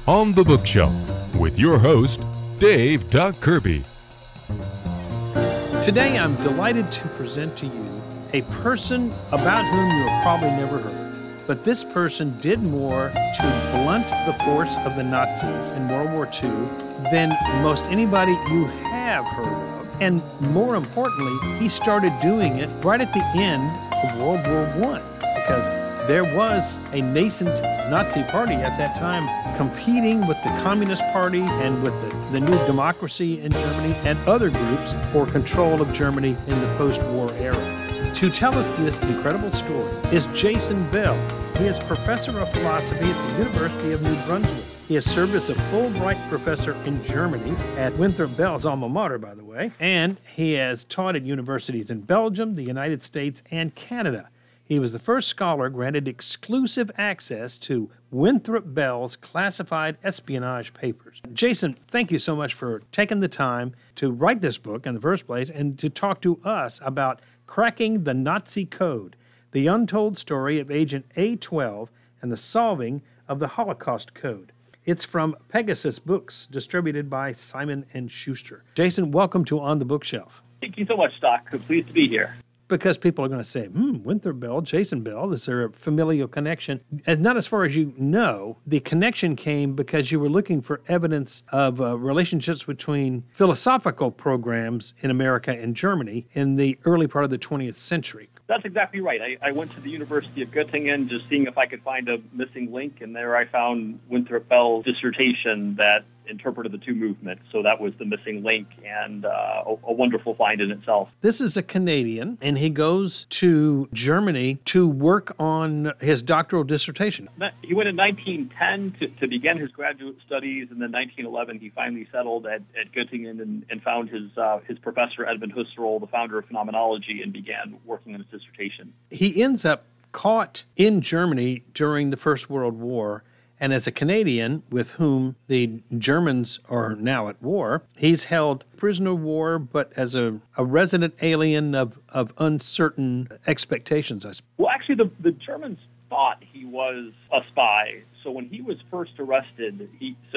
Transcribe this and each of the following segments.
On the Bookshelf with your host, Dave Doug Kirby. Today I'm delighted to present to you a person about whom you have probably never heard. But this person did more to blunt the force of the Nazis in World War II than most anybody you have heard of. And more importantly, he started doing it right at the end of World War I, because there was a nascent Nazi party at that time competing with the Communist Party and with the New Democracy in Germany and other groups for control of Germany in the post-war era. To tell us this incredible story is Jason Bell. He is professor of philosophy at the University of New Brunswick. He has served as a Fulbright professor in Germany at Winthrop Bell's alma mater, by the way, and he has taught at universities in Belgium, the United States, and Canada. He was the first scholar granted exclusive access to Winthrop Bell's classified espionage papers. Jason, thank you so much for taking the time to write this book in the first place and to talk to us about Cracking the Nazi Code, the untold story of Agent A12 and the solving of the Holocaust Code. It's from Pegasus Books, distributed by Simon & Schuster. Jason, welcome to On the Bookshelf. Thank you so much, Doc. Pleased to be here. Because people are going to say, Winthrop Bell, Jason Bell, is there a familial connection? And not as far as you know, the connection came because you were looking for evidence of relationships between philosophical programs in America and Germany in the early part of the 20th century. That's exactly right. I went to the University of Göttingen just seeing if I could find a missing link, and there I found Winthrop Bell's dissertation that interpreted the two movements. So that was the missing link, and a wonderful find in itself. This is a Canadian, and he goes to Germany to work on his doctoral dissertation. He went in 1910 to begin his graduate studies, and then 1911 he finally settled at Göttingen and found his professor, Edmund Husserl, the founder of phenomenology, and began working on his dissertation. He ends up caught in Germany during the First World War, and as a Canadian with whom the Germans are now at war, he's held prisoner of war, but as a resident alien of uncertain expectations, I suppose. Well, actually, the Germans thought he was a spy. So when he was first arrested,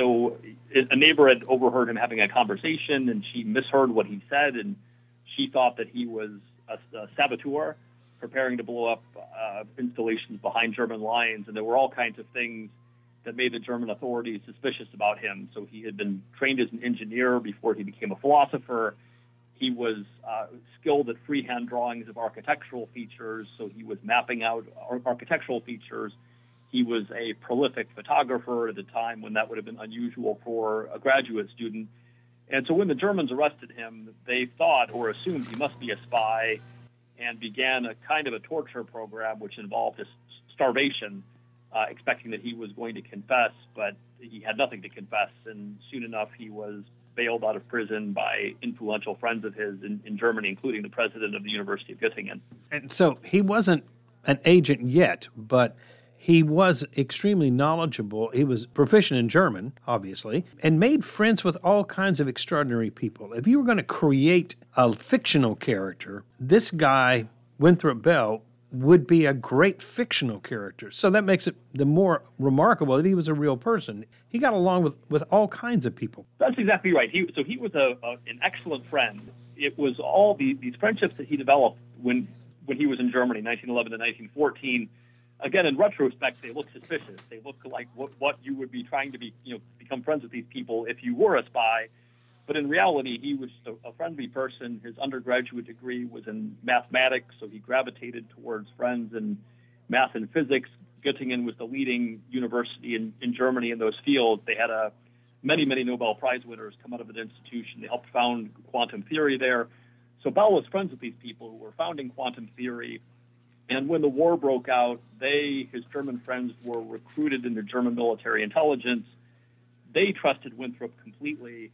a neighbor had overheard him having a conversation, and she misheard what he said, and she thought that he was a saboteur preparing to blow up installations behind German lines, and there were all kinds of things that made the German authorities suspicious about him. So he had been trained as an engineer before he became a philosopher. He was skilled at freehand drawings of architectural features, so he was mapping out architectural features. He was a prolific photographer at a time when that would have been unusual for a graduate student. And so when the Germans arrested him, they thought or assumed he must be a spy and began a kind of a torture program which involved starvation, expecting that he was going to confess, but he had nothing to confess. And soon enough, he was bailed out of prison by influential friends of his in Germany, including the president of the University of Göttingen. And so he wasn't an agent yet, but he was extremely knowledgeable. He was proficient in German, obviously, and made friends with all kinds of extraordinary people. If you were going to create a fictional character, this guy, Winthrop Bell, would be a great fictional character. So that makes it the more remarkable that he was a real person. He got along with all kinds of people. That's exactly right. He was an excellent friend. It was all these friendships that he developed when he was in Germany, 1911 to 1914. Again, in retrospect, they look suspicious. They look like what you would be trying to become friends with these people if you were a spy. But in reality, he was a friendly person. His undergraduate degree was in mathematics, so he gravitated towards friends in math and physics. Göttingen was the leading university in Germany in those fields. They had many Nobel Prize winners come out of that institution. They helped found quantum theory there. So Bell was friends with these people who were founding quantum theory. And when the war broke out, his German friends, were recruited into German military intelligence. They trusted Winthrop completely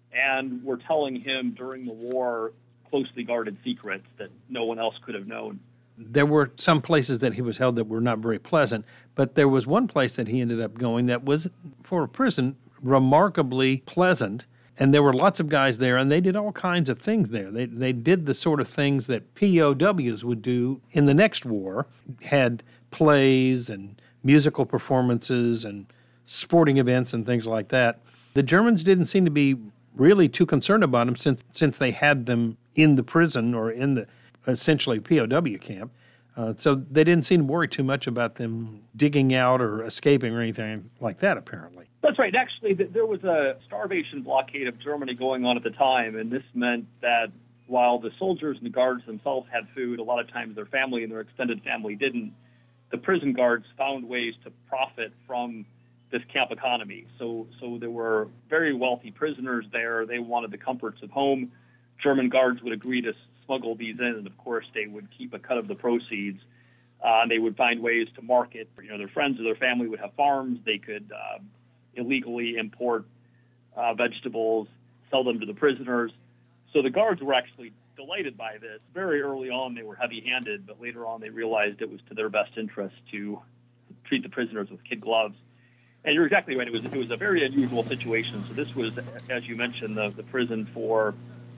and were telling him during the war closely guarded secrets that no one else could have known. There were some places that he was held that were not very pleasant, but there was one place that he ended up going that was, for a prison, remarkably pleasant. And there were lots of guys there, and they did all kinds of things there. They did the sort of things that POWs would do in the next war, had plays and musical performances and sporting events and things like that. The Germans didn't seem to be really too concerned about them since they had them in the prison or in the essentially POW camp. So they didn't seem to worry too much about them digging out or escaping or anything like that, apparently. That's right. Actually, there was a starvation blockade of Germany going on at the time, and this meant that while the soldiers and the guards themselves had food, a lot of times their family and their extended family didn't. The prison guards found ways to profit from this camp economy. So there were very wealthy prisoners there. They wanted the comforts of home. German guards would agree to smuggle these in, and of course they would keep a cut of the proceeds. They would find ways to market. Their friends or their family would have farms. They could illegally import vegetables, sell them to the prisoners. So the guards were actually delighted by this. Very early on, they were heavy-handed, but later on they realized it was to their best interest to treat the prisoners with kid gloves. And you're exactly right. It was a very unusual situation. So this was, as you mentioned, the prison for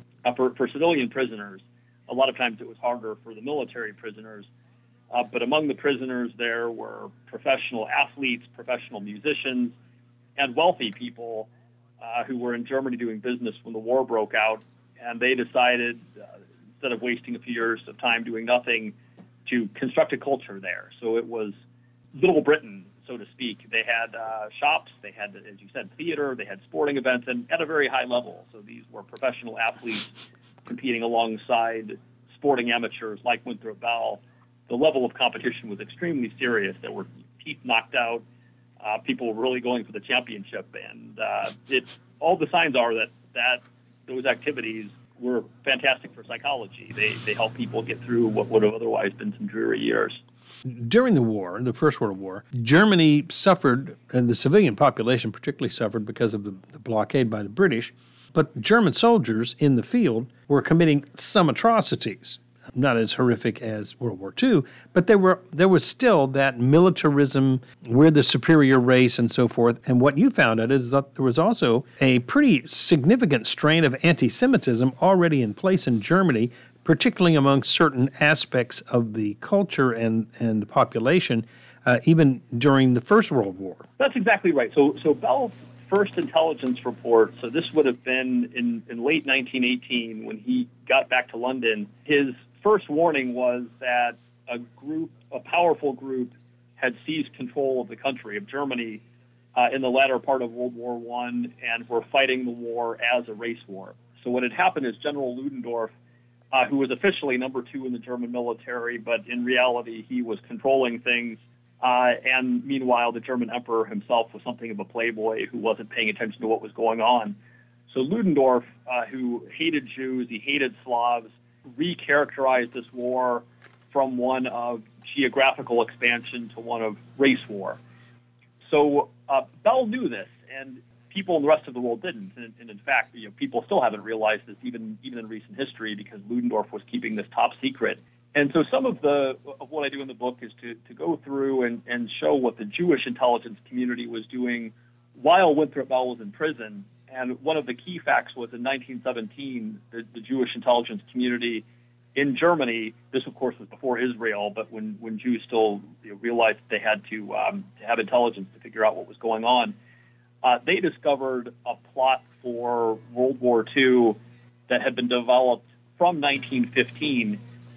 civilian prisoners. A lot of times it was harder for the military prisoners. But among the prisoners there were professional athletes, professional musicians, and wealthy people who were in Germany doing business when the war broke out. And they decided, instead of wasting a few years of time doing nothing, to construct a culture there. So it was Little Britain, so to speak. They had shops, they had, as you said, theater, they had sporting events, and at a very high level. So these were professional athletes competing alongside sporting amateurs like Winthrop Bell. The level of competition was extremely serious. There were teeth knocked out. People were really going for the championship. And all the signs are that those activities were fantastic for psychology. They helped people get through what would have otherwise been some dreary years. During the war, the First World War, Germany suffered, and the civilian population particularly suffered because of the blockade by the British. But German soldiers in the field were committing some atrocities, not as horrific as World War II, but there was still that militarism, we're the superior race and so forth. And what you found out is that there was also a pretty significant strain of anti-Semitism already in place in Germany, particularly among certain aspects of the culture and the population, even during the First World War. That's exactly right. So Bell's first intelligence report, so this would have been in late 1918 when he got back to London. His first warning was that a powerful group had seized control of the country, of Germany, in the latter part of World War I, and were fighting the war as a race war. So what had happened is General Ludendorff, who was officially number 2 in the German military, but in reality he was controlling things. And meanwhile, the German emperor himself was something of a playboy who wasn't paying attention to what was going on. So Ludendorff, who hated Jews, he hated Slavs, recharacterized this war from one of geographical expansion to one of race war. So Bell knew this, and people in the rest of the world didn't. And in fact, people still haven't realized this even in recent history, because Ludendorff was keeping this top secret. And so some of what I do in the book is to go through and show what the Jewish intelligence community was doing while Winthrop Bell was in prison. And one of the key facts was in 1917, the Jewish intelligence community in Germany, this of course was before Israel, but when Jews still realized they had to have intelligence to figure out what was going on, they discovered a plot for World War II that had been developed from 1915.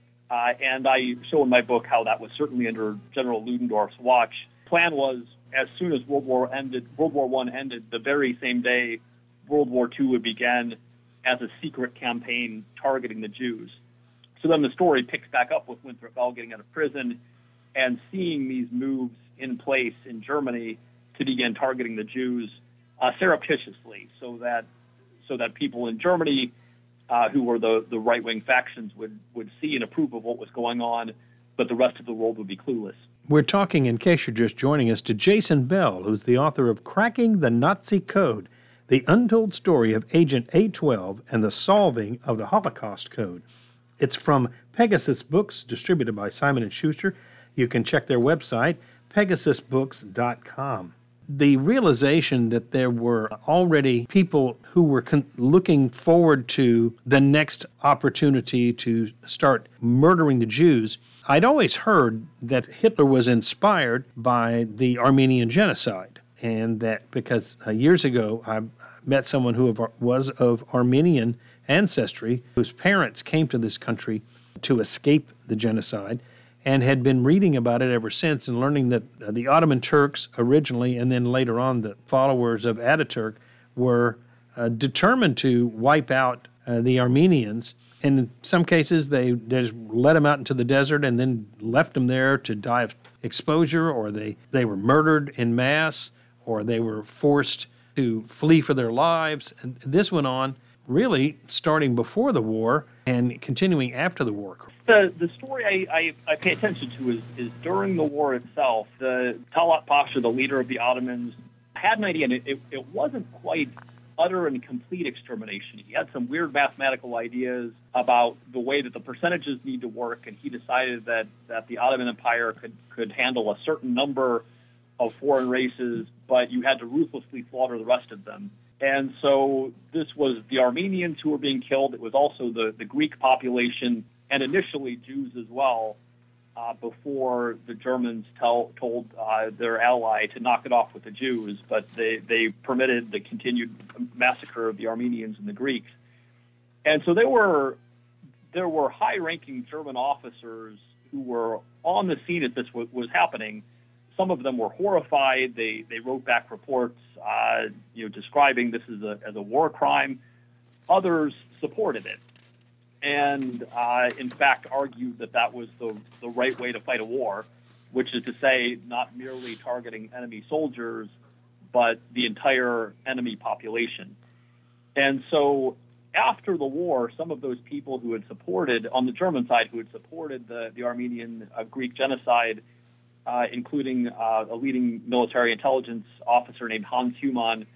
And I show in my book how that was certainly under General Ludendorff's watch. Plan was, as soon as World War I ended, the very same day World War II would begin as a secret campaign targeting the Jews. So then the story picks back up with Winthrop Bell getting out of prison and seeing these moves in place in Germany to begin targeting the Jews surreptitiously, so that people in Germany who were the right-wing factions would see and approve of what was going on, but the rest of the world would be clueless. We're talking, in case you're just joining us, to Jason Bell, who's the author of Cracking the Nazi Code, The Untold Story of Agent A12 and the Solving of the Holocaust Code. It's from Pegasus Books, distributed by Simon & Schuster. You can check their website, pegasusbooks.com. The realization that there were already people who were looking forward to the next opportunity to start murdering the Jews. I'd always heard that Hitler was inspired by the Armenian genocide. and that because years ago I met someone who was of Armenian ancestry, whose parents came to this country to escape the genocide, and had been reading about it ever since and learning that the Ottoman Turks originally, and then later on the followers of Ataturk, were determined to wipe out the Armenians. And in some cases, they just let them out into the desert and then left them there to die of exposure, or they were murdered en masse, or they were forced to flee for their lives. And this went on really starting before the war and continuing after the war. The story I pay attention to is during the war itself, the Talat Pasha, the leader of the Ottomans, had an idea, and it wasn't quite utter and complete extermination. He had some weird mathematical ideas about the way that the percentages need to work, and he decided that the Ottoman Empire could handle a certain number of foreign races, but you had to ruthlessly slaughter the rest of them. And so this was the Armenians who were being killed. It was also the Greek population, and initially Jews as well, before the Germans told their ally to knock it off with the Jews, but they permitted the continued massacre of the Armenians and the Greeks. And so there were high-ranking German officers who were on the scene as this was happening. Some of them were horrified. They wrote back reports, describing this as a war crime. Others supported it, and in fact argued that was the right way to fight a war, which is to say not merely targeting enemy soldiers, but the entire enemy population. And so after the war, some of those people who had supported, on the German side, who had supported the Armenian Greek genocide, including a leading military intelligence officer named Hans Humann,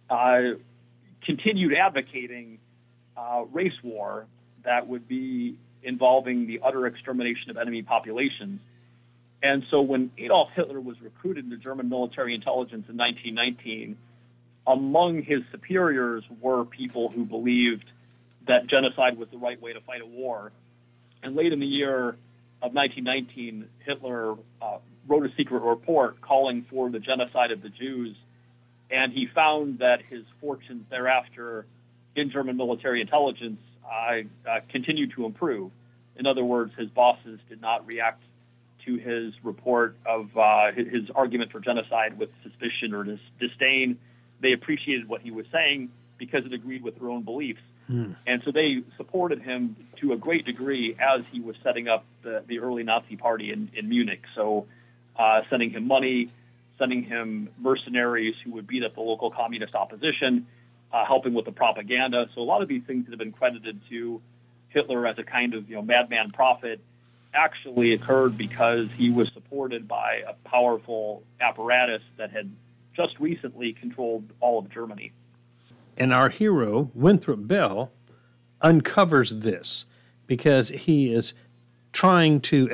continued advocating race war that would be involving the utter extermination of enemy populations. And so when Adolf Hitler was recruited into German military intelligence in 1919, among his superiors were people who believed that genocide was the right way to fight a war. And late in the year of 1919, Hitler wrote a secret report calling for the genocide of the Jews, and he found that his fortunes thereafter in German military intelligence continued to improve. In other words, his bosses did not react to his report of his argument for genocide with suspicion or disdain. They appreciated what he was saying because it agreed with their own beliefs. And so they supported him to a great degree as he was setting up the early Nazi party in Munich. So sending him money, sending him mercenaries who would beat up the local communist opposition, helping with the propaganda. So a lot of these things that have been credited to Hitler as a kind of madman prophet actually occurred because he was supported by a powerful apparatus that had just recently controlled all of Germany. And our hero, Winthrop Bell, uncovers this because he is trying to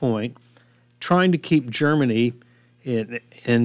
keep Germany in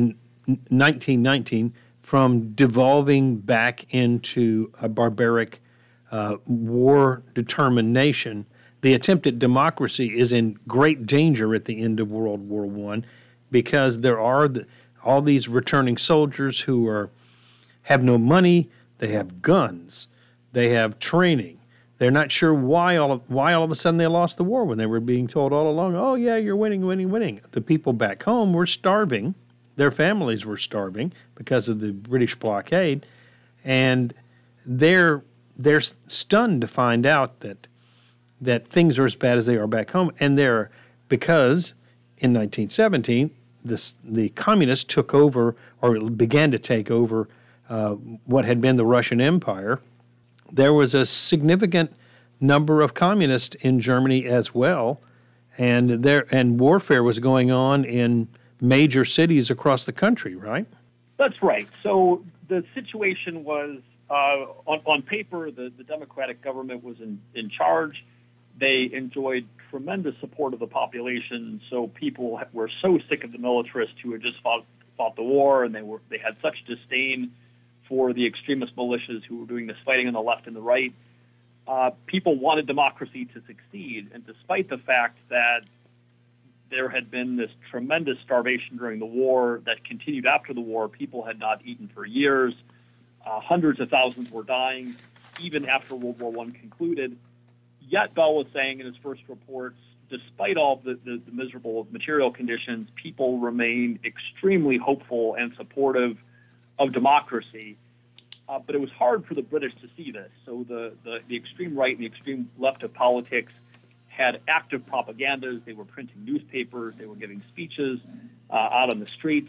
1919 from devolving back into a barbaric, war-determined nation. The attempt at democracy is in great danger at the end of World War I because there are all these returning soldiers who have no money, they have guns, they have training. They're not sure why all of a sudden they lost the war when they were being told all along, oh, yeah, you're winning. The people back home were starving. Their families were starving because of the British blockade, and they're stunned to find out that things are as bad as they are back home. And because in 1917 the communists took over or began to take over what had been the Russian Empire. There was a significant number of communists in Germany as well, and warfare was going on in major cities across the country, right? That's right. So the situation was, on paper, the Democratic government was in charge. They enjoyed tremendous support of the population, so people were so sick of the militarists who had just fought the war, and they had such disdain for the extremist militias who were doing this fighting on the left and the right. People wanted democracy to succeed, and despite the fact that there had been this tremendous starvation during the war that continued after the war. People had not eaten for years. Hundreds of thousands were dying, even after World War I concluded. Yet Bell was saying in his first reports, despite all the miserable material conditions, people remained extremely hopeful and supportive of democracy. But it was hard for the British to see this. So the extreme right and the extreme left of politics had active propagandas. They were printing newspapers. They were giving speeches out on the streets,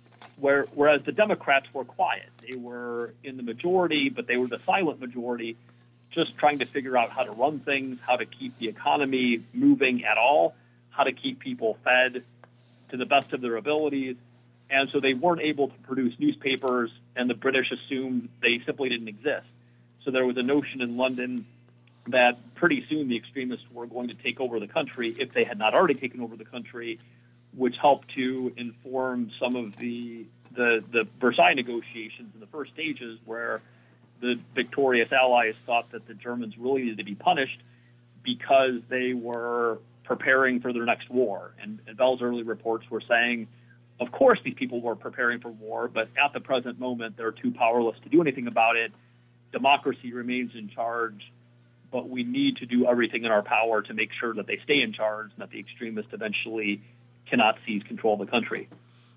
whereas the Democrats were quiet. They were in the majority, but they were the silent majority, just trying to figure out how to run things, how to keep the economy moving at all, how to keep people fed to the best of their abilities. And so they weren't able to produce newspapers, and the British assumed they simply didn't exist. So there was a notion in London that pretty soon the extremists were going to take over the country, if they had not already taken over the country, which helped to inform some of the Versailles negotiations in the first stages, where the victorious Allies thought that the Germans really needed to be punished because they were preparing for their next war. And Bell's early reports were saying, of course, these people were preparing for war, but at the present moment, they're too powerless to do anything about it. Democracy remains in charge, but we need to do everything in our power to make sure that they stay in charge and that the extremists eventually cannot seize control of the country.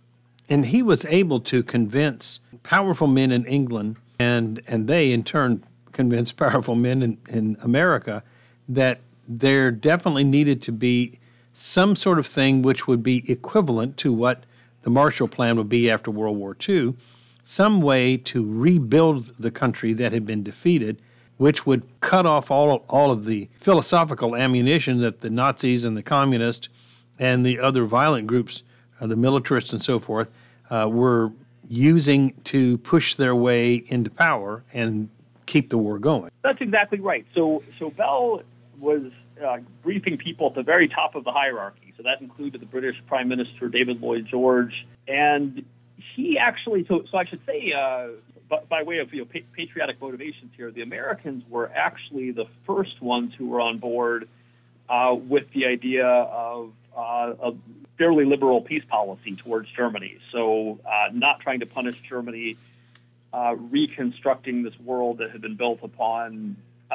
And he was able to convince powerful men in England, and they in turn convinced powerful men in America, that there definitely needed to be some sort of thing which would be equivalent to what the Marshall Plan would be after World War II, some way to rebuild the country that had been defeated, which would cut off all of the philosophical ammunition that the Nazis and the communists and the other violent groups, the militarists and so forth, were using to push their way into power and keep the war going. That's exactly right. So Bell was briefing people at the very top of the hierarchy. So that included the British Prime Minister, David Lloyd George. And he actually, so I should say, by way of patriotic motivations here, the Americans were actually the first ones who were on board with the idea of a fairly liberal peace policy towards Germany. So not trying to punish Germany, reconstructing this world that had been built upon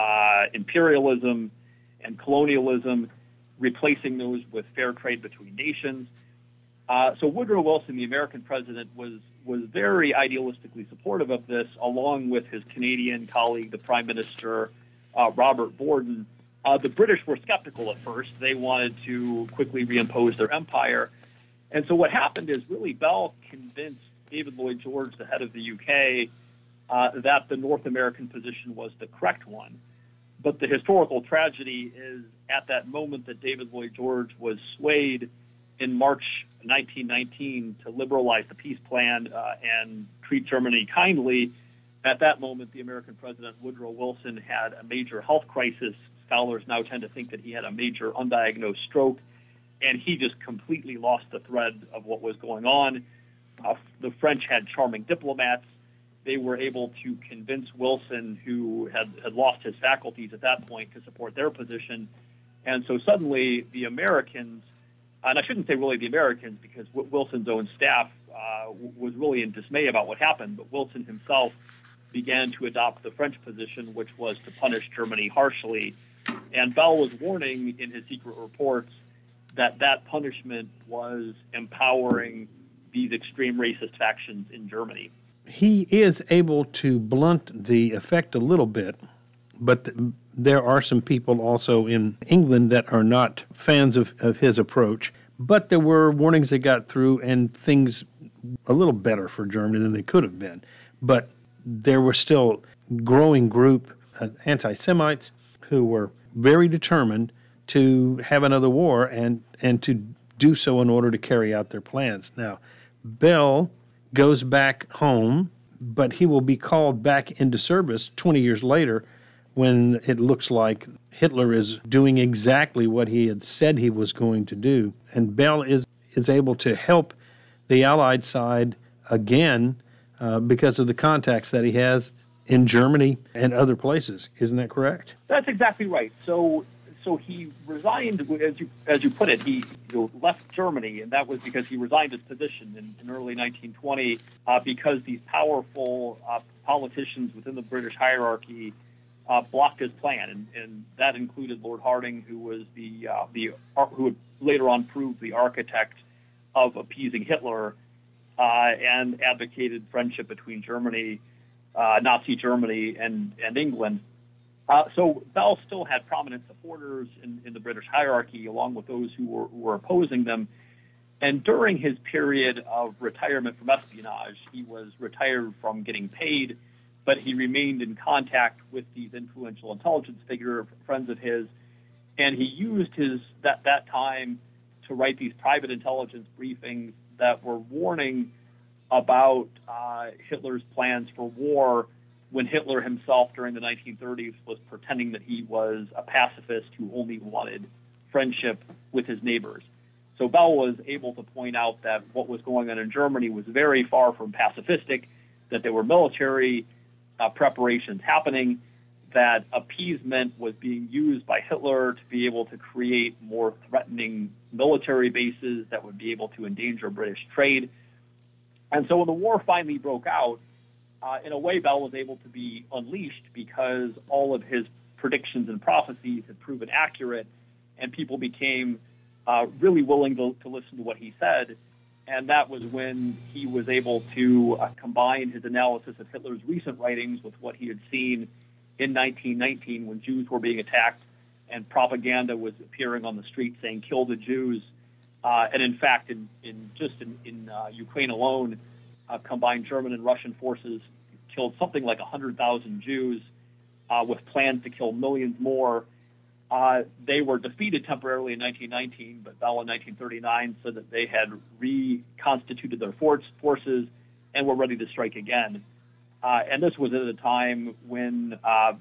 imperialism and colonialism, replacing those with fair trade between nations. So Woodrow Wilson, the American president, was very idealistically supportive of this, along with his Canadian colleague, the Prime Minister, Robert Borden. The British were skeptical at first. They wanted to quickly reimpose their empire. And so what happened is really Bell convinced David Lloyd George, the head of the UK, that the North American position was the correct one. But the historical tragedy is at that moment that David Lloyd George was swayed in March 1919 to liberalize the peace plan and treat Germany kindly. At that moment, the American president, Woodrow Wilson, had a major health crisis. Scholars now tend to think that he had a major undiagnosed stroke, and he just completely lost the thread of what was going on. The French had charming diplomats. They were able to convince Wilson, who had lost his faculties at that point, to support their position. And so suddenly the Americans, and I shouldn't say really the Americans, because Wilson's own staff was really in dismay about what happened, but Wilson himself began to adopt the French position, which was to punish Germany harshly. And Bell was warning in his secret reports that that punishment was empowering these extreme racist factions in Germany. He is able to blunt the effect a little bit, but there are some people also in England that are not fans of his approach. But there were warnings that got through, and things a little better for Germany than they could have been. But there were still a growing group of anti-Semites who were very determined to have another war and to do so in order to carry out their plans. Now, Bell goes back home, but he will be called back into service 20 years later when it looks like Hitler is doing exactly what he had said he was going to do. And Bell is able to help the Allied side again because of the contacts that he has in Germany and other places. Isn't that correct? That's exactly right. So So he resigned, as you put it, he left Germany, and that was because he resigned his position in early 1920 because these powerful politicians within the British hierarchy blocked his plan, and that included Lord Hardinge, who was who would later on prove the architect of appeasing Hitler, and advocated friendship between Germany, Nazi Germany, and England. So Bell still had prominent supporters in the British hierarchy, along with those who were opposing them. And during his period of retirement from espionage, he was retired from getting paid, but he remained in contact with these influential intelligence figures, friends of his, and he used that time to write these private intelligence briefings that were warning about Hitler's plans for war, when Hitler himself during the 1930s was pretending that he was a pacifist who only wanted friendship with his neighbors. So Bell was able to point out that what was going on in Germany was very far from pacifistic, that there were military preparations happening, that appeasement was being used by Hitler to be able to create more threatening military bases that would be able to endanger British trade. And so when the war finally broke out, in a way, Bell was able to be unleashed because all of his predictions and prophecies had proven accurate, and people became really willing to listen to what he said. And that was when he was able to combine his analysis of Hitler's recent writings with what he had seen in 1919 when Jews were being attacked and propaganda was appearing on the street saying, "Kill the Jews." And in fact, in Ukraine alone, combined German and Russian forces killed something like 100,000 Jews, with plans to kill millions more. They were defeated temporarily in 1919, but Bell in 1939 said that they had reconstituted their forces and were ready to strike again. And this was at a time when,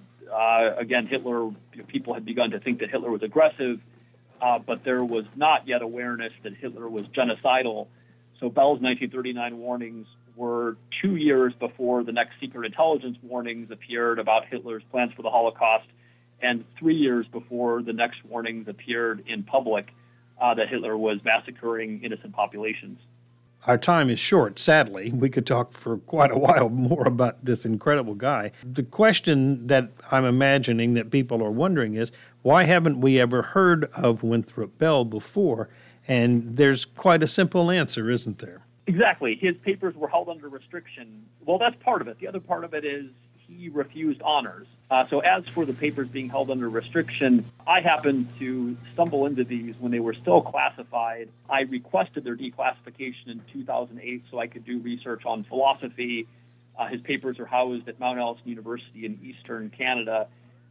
again, Hitler, people had begun to think that Hitler was aggressive, but there was not yet awareness that Hitler was genocidal. So Bell's 1939 warnings were 2 years before the next secret intelligence warnings appeared about Hitler's plans for the Holocaust, and 3 years before the next warnings appeared in public that Hitler was massacring innocent populations. Our time is short, sadly. We could talk for quite a while more about this incredible guy. The question that I'm imagining that people are wondering is, why haven't we ever heard of Winthrop Bell before? And there's quite a simple answer, isn't there? Exactly. His papers were held under restriction. Well, that's part of it. The other part of it is he refused honors. So as for the papers being held under restriction, I happened to stumble into these when they were still classified. I requested their declassification in 2008 so I could do research on philosophy. His papers are housed at Mount Allison University in Eastern Canada.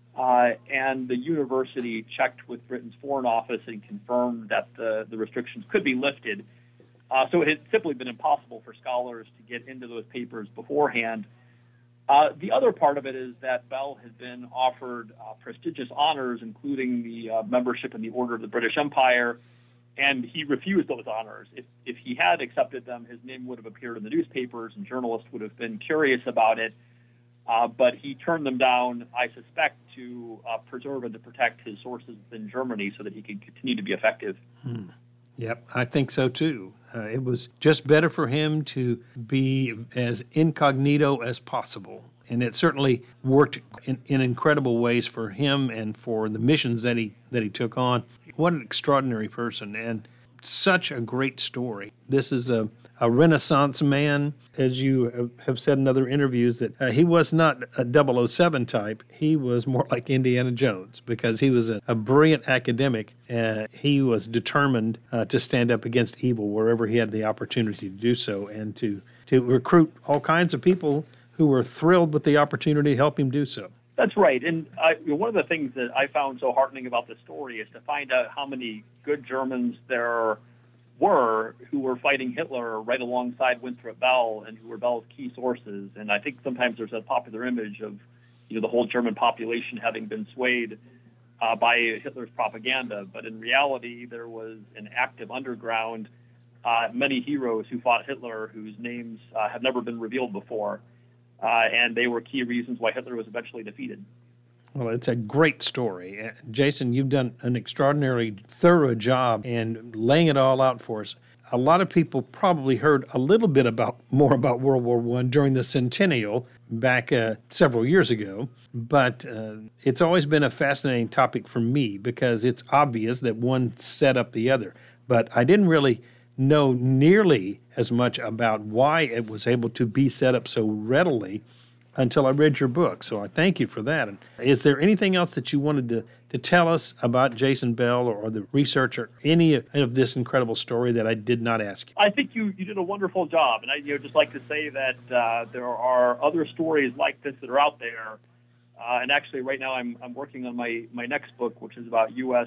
And the university checked with Britain's Foreign Office and confirmed that the restrictions could be lifted. So it had simply been impossible for scholars to get into those papers beforehand. The other part of it is that Bell had been offered prestigious honors, including the membership in the Order of the British Empire, and he refused those honors. If he had accepted them, his name would have appeared in the newspapers, and journalists would have been curious about it. But he turned them down, I suspect, to preserve and to protect his sources within Germany so that he could continue to be effective. Yep, I think so too. It was just better for him to be as incognito as possible. And it certainly worked in incredible ways for him and for the missions that he took on. What an extraordinary person and such a great story. This is a Renaissance man, as you have said in other interviews, that he was not a 007 type. He was more like Indiana Jones because he was a brilliant academic. He was determined to stand up against evil wherever he had the opportunity to do so and to recruit all kinds of people who were thrilled with the opportunity to help him do so. That's right. And one of the things that I found so heartening about this story is to find out how many good Germans there were who were fighting Hitler right alongside Winthrop Bell and who were Bell's key sources. And I think sometimes there's a popular image of the whole German population having been swayed by Hitler's propaganda. But in reality, there was an active underground, many heroes who fought Hitler whose names have never been revealed before. And they were key reasons why Hitler was eventually defeated. Well, it's a great story. Jason, you've done an extraordinarily thorough job in laying it all out for us. A lot of people probably heard a little bit more about World War I during the centennial back several years ago, but it's always been a fascinating topic for me because it's obvious that one set up the other. But I didn't really know nearly as much about why it was able to be set up so readily until I read your book. So I thank you for that. And is there anything else that you wanted to tell us about Jason Bell or the research or any of this incredible story that I did not ask you? I think you did a wonderful job. And I just like to say that there are other stories like this that are out there. And actually right now I'm working on my next book, which is about U.S.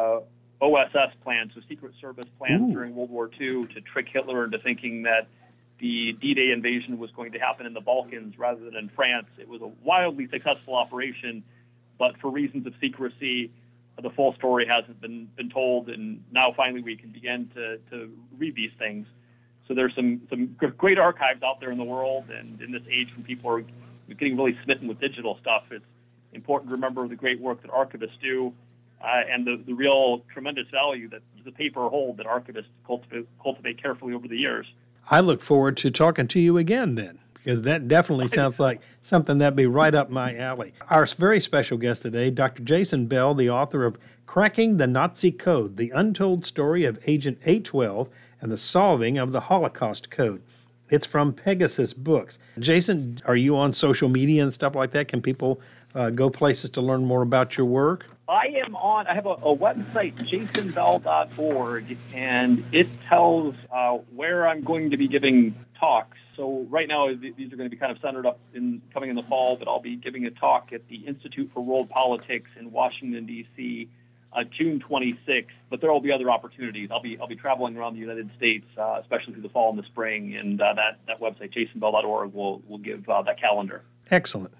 OSS plans, so Secret Service plans during World War II to trick Hitler into thinking that the D-Day invasion was going to happen in the Balkans rather than in France. It was a wildly successful operation, but for reasons of secrecy, the full story hasn't been told, and now finally we can begin to read these things. So there's some great archives out there in the world, and in this age when people are getting really smitten with digital stuff, it's important to remember the great work that archivists do and the real tremendous value that the paper hold that archivists cultivate carefully over the years. I look forward to talking to you again then, because that definitely sounds like something that'd be right up my alley. Our very special guest today, Dr. Jason Bell, the author of Cracking the Nazi Code, The Untold Story of Agent A12 and the Solving of the Holocaust Code. It's from Pegasus Books. Jason, are you on social media and stuff like that? Can people go places to learn more about your work? I have a website, jasonbell.org, and it tells where I'm going to be giving talks. So right now, these are going to be kind of centered up coming in the fall, but I'll be giving a talk at the Institute for World Politics in Washington, D.C., June 26th. But there will be other opportunities. I'll be traveling around the United States, especially through the fall and the spring, and that website, jasonbell.org, will give that calendar. Excellent.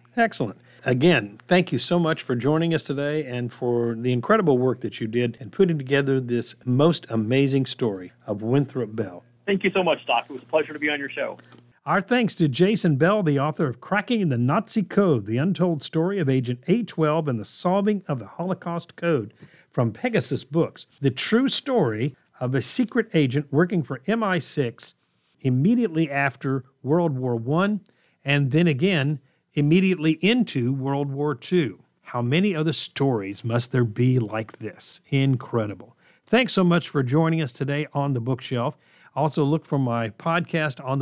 Again, thank you so much for joining us today and for the incredible work that you did in putting together this most amazing story of Winthrop Bell. Thank you so much, Doc. It was a pleasure to be on your show. Our thanks to Jason Bell, the author of Cracking the Nazi Code, The Untold Story of Agent A12 and the Solving of the Holocaust Code, from Pegasus Books, the true story of a secret agent working for MI6 immediately after World War I, and then again immediately into World War II. How many other stories must there be like this? Incredible. Thanks so much for joining us today on The Bookshelf. Also look for my podcast on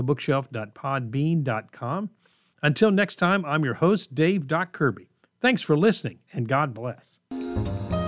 thebookshelf.podbean.com. Until next time, I'm your host, Dave Doc Kirby. Thanks for listening, and God bless.